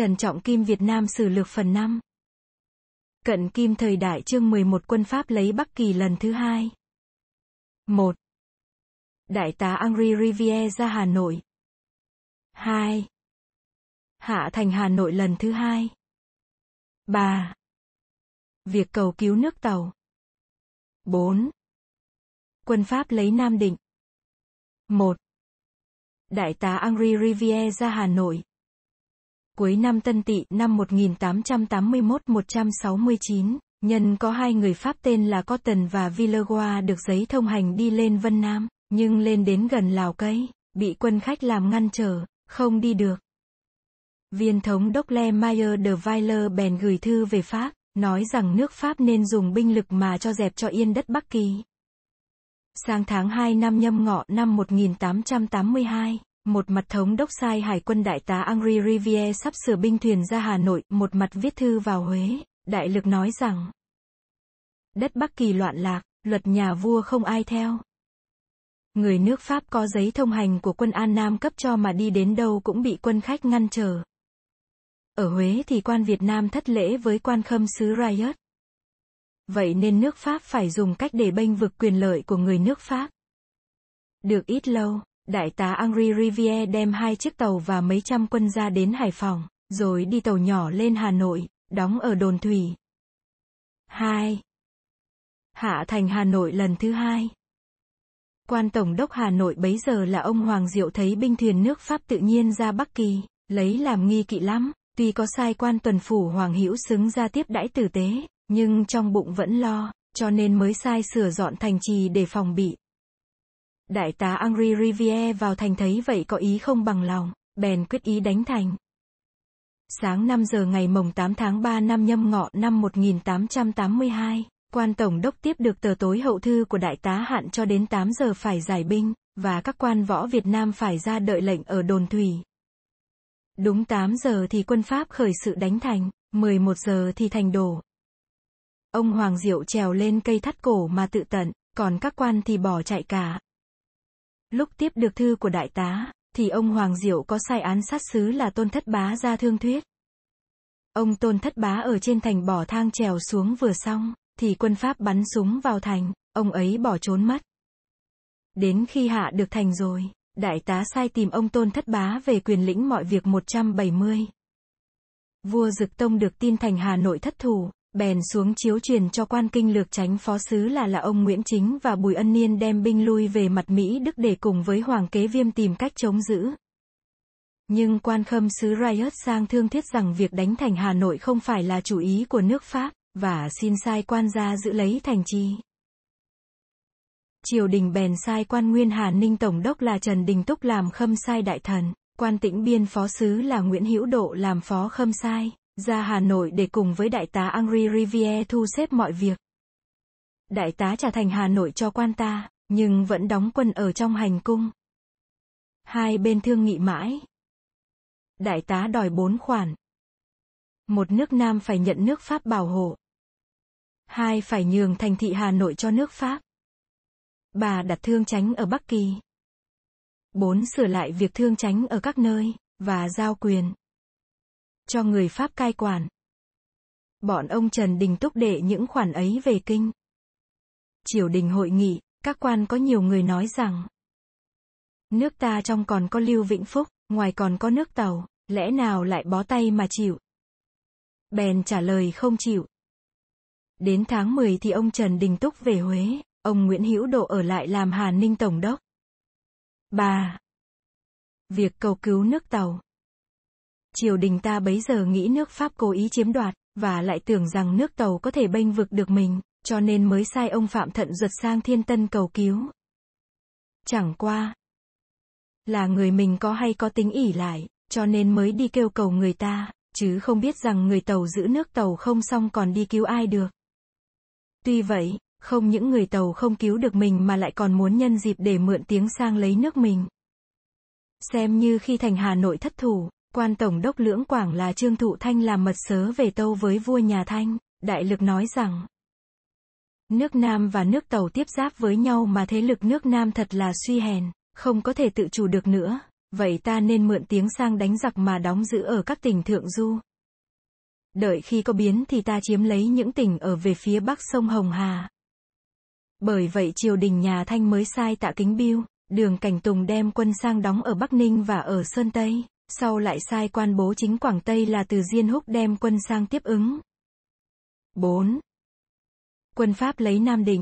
Trần Trọng Kim Việt Nam Sử Lược phần 5. Cận Kim thời đại chương 11 quân Pháp lấy Bắc Kỳ lần thứ 2. 1. Đại tá Henri Rivière ra Hà Nội. 2. Hạ thành Hà Nội lần thứ 2. 3. Việc cầu cứu nước Tàu. 4. Quân Pháp lấy Nam Định. 1. Đại tá Henri Rivière ra Hà Nội. Cuối năm Tân Tỵ năm 1881-169, nhân có hai người Pháp tên là Cotton và Villeroy được giấy thông hành đi lên Vân Nam, nhưng lên đến gần Lào Cai, bị quân khách làm ngăn trở, không đi được. Viên thống đốc Le Maire de Villers bèn gửi thư về Pháp, nói rằng nước Pháp nên dùng binh lực mà cho dẹp cho yên đất Bắc Kỳ. Sang tháng 2 năm Nhâm Ngọ năm 1882, một mặt thống đốc sai hải quân đại tá Henri Rivière sắp sửa binh thuyền ra Hà Nội, một mặt viết thư vào Huế, đại lực nói rằng đất Bắc Kỳ loạn lạc, luật nhà vua không ai theo. Người nước Pháp có giấy thông hành của quân An Nam cấp cho mà đi đến đâu cũng bị quân khách ngăn trở. Ở Huế thì quan Việt Nam thất lễ với quan khâm sứ Riot. Vậy nên nước Pháp phải dùng cách để bênh vực quyền lợi của người nước Pháp. Được ít lâu, đại tá Henri Rivière đem 2 chiếc tàu và mấy trăm quân ra đến Hải Phòng, rồi đi tàu nhỏ lên Hà Nội, đóng ở đồn thủy. 2. Hạ thành Hà Nội lần thứ 2. Quan tổng đốc Hà Nội bấy giờ là ông Hoàng Diệu thấy binh thuyền nước Pháp tự nhiên ra Bắc Kỳ, lấy làm nghi kỵ lắm, tuy có sai quan tuần phủ Hoàng Hữu Xứng ra tiếp đãi tử tế, nhưng trong bụng vẫn lo, cho nên mới sai sửa dọn thành trì để phòng bị. Đại tá Henri Rivière vào thành thấy vậy có ý không bằng lòng, bèn quyết ý đánh thành. Sáng 5 giờ ngày mồng 8 tháng 3 năm Nhâm Ngọ năm 1882, quan tổng đốc tiếp được tờ tối hậu thư của đại tá hạn cho đến 8 giờ phải giải binh, và các quan võ Việt Nam phải ra đợi lệnh ở đồn thủy. Đúng 8 giờ thì quân Pháp khởi sự đánh thành, 11 giờ thì thành đổ. Ông Hoàng Diệu trèo lên cây thắt cổ mà tự tận, còn các quan thì bỏ chạy cả. Lúc tiếp được thư của đại tá, thì ông Hoàng Diệu có sai án sát sứ là Tôn Thất Bá ra thương thuyết. Ông Tôn Thất Bá ở trên thành bỏ thang trèo xuống vừa xong, thì quân Pháp bắn súng vào thành, ông ấy bỏ trốn mất. Đến khi hạ được thành rồi, đại tá sai tìm ông Tôn Thất Bá về quyền lĩnh mọi việc 170. Vua Dực Tông được tin thành Hà Nội thất thủ, bèn xuống chiếu truyền cho quan kinh lược chánh phó sứ là ông Nguyễn Chính và Bùi Ân Niên đem binh lui về mặt Mỹ Đức để cùng với Hoàng Kế Viêm tìm cách chống giữ. Nhưng quan khâm sứ Riot sang thương thuyết rằng việc đánh thành Hà Nội không phải là chủ ý của nước Pháp, và xin sai quan ra giữ lấy thành trì. Triều đình bèn sai quan nguyên Hà Ninh tổng đốc là Trần Đình Túc làm khâm sai đại thần, quan Tĩnh Biên phó sứ là Nguyễn Hữu Độ làm phó khâm sai, ra Hà Nội để cùng với đại tá Henri Rivière thu xếp mọi việc. Đại tá trả thành Hà Nội cho quan ta, nhưng vẫn đóng quân ở trong hành cung. Hai bên thương nghị mãi. Đại tá đòi 4 khoản. 1. Nước Nam phải nhận nước Pháp bảo hộ. 2. Phải nhường thành thị Hà Nội cho nước Pháp. 3. Đặt thương chánh ở Bắc Kỳ. 4. Sửa lại việc thương chánh ở các nơi, và giao quyền cho người Pháp cai quản. Bọn ông Trần Đình Túc đệ những khoản ấy về kinh. Triều đình hội nghị, các quan có nhiều người nói rằng nước ta trong còn có Lưu Vĩnh Phúc, ngoài còn có nước Tàu, lẽ nào lại bó tay mà chịu? Bèn trả lời không chịu. Đến tháng 10 thì ông Trần Đình Túc về Huế, ông Nguyễn Hữu Độ ở lại làm Hà Ninh tổng đốc. 3. Việc cầu cứu nước Tàu. Triều đình ta bấy giờ nghĩ nước Pháp cố ý chiếm đoạt, và lại tưởng rằng nước Tàu có thể bênh vực được mình, cho nên mới sai ông Phạm Thận Duật sang Thiên Tân cầu cứu. Chẳng qua là người mình có hay có tính ỷ lại, cho nên mới đi kêu cầu người ta, chứ không biết rằng người Tàu giữ nước Tàu không xong còn đi cứu ai được. Tuy vậy, không những người Tàu không cứu được mình mà lại còn muốn nhân dịp để mượn tiếng sang lấy nước mình. Xem như khi thành Hà Nội thất thủ, quan tổng đốc Lưỡng Quảng là Trương Thụ Thanh làm mật sớ về tâu với vua nhà Thanh, đại lực nói rằng nước Nam và nước Tàu tiếp giáp với nhau mà thế lực nước Nam thật là suy hèn, không có thể tự chủ được nữa, vậy ta nên mượn tiếng sang đánh giặc mà đóng giữ ở các tỉnh thượng du. Đợi khi có biến thì ta chiếm lấy những tỉnh ở về phía bắc sông Hồng Hà. Bởi vậy triều đình nhà Thanh mới sai Tạ Kính Biêu, Đường Cảnh Tùng đem quân sang đóng ở Bắc Ninh và ở Sơn Tây, sau lại sai quan bố chính Quảng Tây là Từ Diên Húc đem quân sang tiếp ứng. 4. Quân Pháp lấy Nam Định.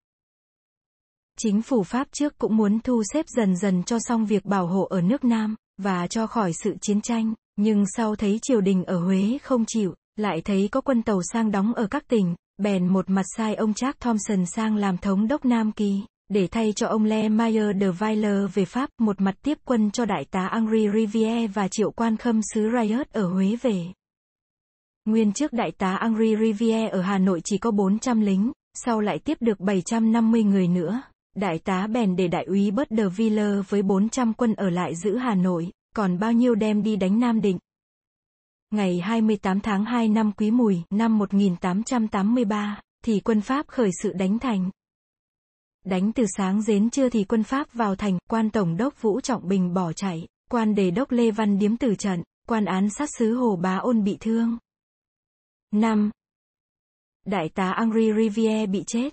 Chính phủ Pháp trước cũng muốn thu xếp dần dần cho xong việc bảo hộ ở nước Nam, và cho khỏi sự chiến tranh, nhưng sau thấy triều đình ở Huế không chịu, lại thấy có quân tàu sang đóng ở các tỉnh, bèn một mặt sai ông Jack Thompson sang làm thống đốc Nam Kỳ, để thay cho ông Le Mayer de Villers về Pháp, một mặt tiếp quân cho đại tá Henri Rivière và triệu quan khâm sứ Riot ở Huế về. Nguyên trước đại tá Henri Rivière ở Hà Nội chỉ có 400 lính, sau lại tiếp được 750 người nữa. Đại tá bèn để đại úy Bert de Villers với 400 quân ở lại giữ Hà Nội, còn bao nhiêu đem đi đánh Nam Định. Ngày 28 tháng 2 năm Quý Mùi, năm 1883, thì quân Pháp khởi sự đánh thành. Đánh từ sáng đến trưa thì quân Pháp vào thành, quan tổng đốc Vũ Trọng Bình bỏ chạy, quan đề đốc Lê Văn Điếm tử trận, quan án sát sứ Hồ Bá Ôn bị thương. 5. Đại tá Henri Rivière bị chết.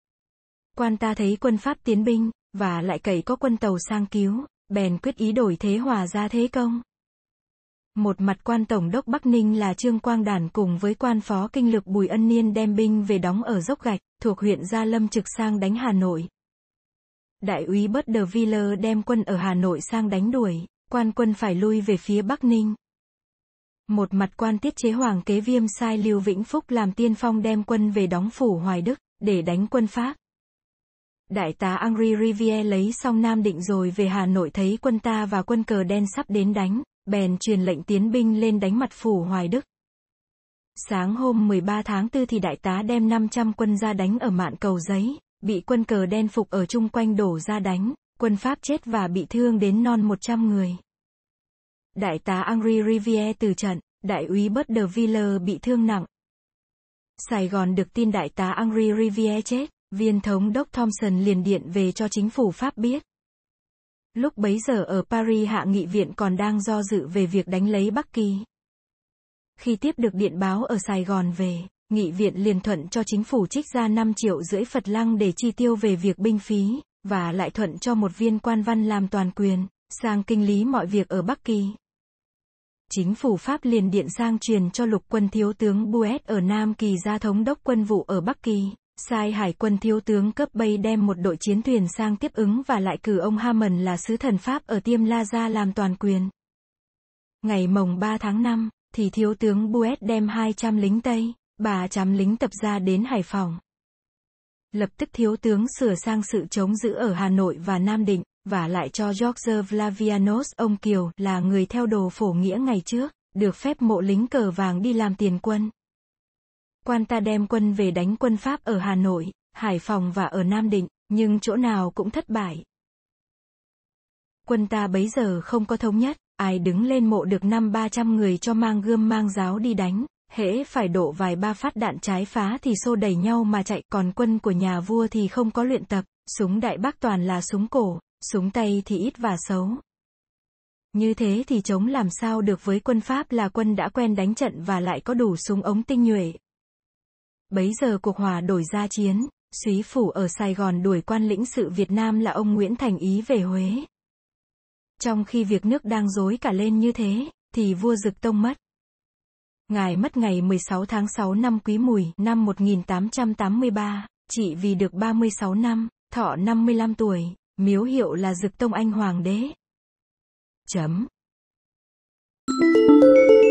Quan ta thấy quân Pháp tiến binh, và lại cậy có quân tàu sang cứu, bèn quyết ý đổi thế hòa ra thế công. Một mặt quan tổng đốc Bắc Ninh là Trương Quang Đản cùng với quan phó kinh lược Bùi Ân Niên đem binh về đóng ở Dốc Gạch, thuộc huyện Gia Lâm trực sang đánh Hà Nội. Đại úy Bert de Villers đem quân ở Hà Nội sang đánh đuổi, quan quân phải lui về phía Bắc Ninh. Một mặt quan tiết chế Hoàng Kế Viêm sai Lưu Vĩnh Phúc làm tiên phong đem quân về đóng phủ Hoài Đức, để đánh quân Pháp. Đại tá Henri Rivière lấy xong Nam Định rồi về Hà Nội thấy quân ta và quân Cờ Đen sắp đến đánh, bèn truyền lệnh tiến binh lên đánh mặt phủ Hoài Đức. Sáng hôm 13 tháng 4 thì đại tá đem 500 quân ra đánh ở Mạn Cầu Giấy, bị quân Cờ Đen phục ở chung quanh đổ ra đánh, quân Pháp chết và bị thương đến non 100 người. Đại tá Henri Rivière từ trận, đại úy Bert de Villers bị thương nặng. Sài Gòn được tin đại tá Henri Rivière chết, viên thống đốc Thompson liền điện về cho chính phủ Pháp biết. Lúc bấy giờ ở Paris Hạ nghị viện còn đang do dự về việc đánh lấy Bắc Kỳ. Khi tiếp được điện báo ở Sài Gòn về, nghị viện liền thuận cho chính phủ trích ra 5,5 triệu Phật lăng để chi tiêu về việc binh phí, và lại thuận cho một viên quan văn làm toàn quyền, sang kinh lý mọi việc ở Bắc Kỳ. Chính phủ Pháp liền điện sang truyền cho lục quân thiếu tướng Bouet ở Nam Kỳ ra thống đốc quân vụ ở Bắc Kỳ, sai hải quân thiếu tướng cấp Bay đem một đội chiến thuyền sang tiếp ứng và lại cử ông Hammond là sứ thần Pháp ở Tiêm La ra làm toàn quyền. Ngày mồng 3 tháng 5, thì thiếu tướng Bouet đem 200 lính Tây, 300 lính tập ra đến Hải Phòng. Lập tức thiếu tướng sửa sang sự chống giữ ở Hà Nội và Nam Định, và lại cho George Flavianus ông Kiều là người theo đồ Phổ Nghĩa ngày trước, được phép mộ lính cờ vàng đi làm tiền quân. Quan ta đem quân về đánh quân Pháp ở Hà Nội, Hải Phòng và ở Nam Định, nhưng chỗ nào cũng thất bại. Quân ta bấy giờ không có thống nhất, ai đứng lên mộ được 500-300 người cho mang gươm mang giáo đi đánh, hễ phải đổ vài ba phát đạn trái phá thì xô đẩy nhau mà chạy, còn quân của nhà vua thì không có luyện tập, súng Đại Bác toàn là súng cổ, súng tay thì ít và xấu. Như thế thì chống làm sao được với quân Pháp là quân đã quen đánh trận và lại có đủ súng ống tinh nhuệ. Bấy giờ cuộc hòa đổi ra chiến, Súy Phủ ở Sài Gòn đuổi quan lĩnh sự Việt Nam là ông Nguyễn Thành Ý về Huế. Trong khi việc nước đang rối cả lên như thế, thì vua Dực Tông mất. Ngài mất ngày 16 tháng 6 năm Quý Mùi, năm 1883, chỉ vì được 36 năm, thọ 55 tuổi, miếu hiệu là Dực Tông Anh Hoàng đế. Chấm.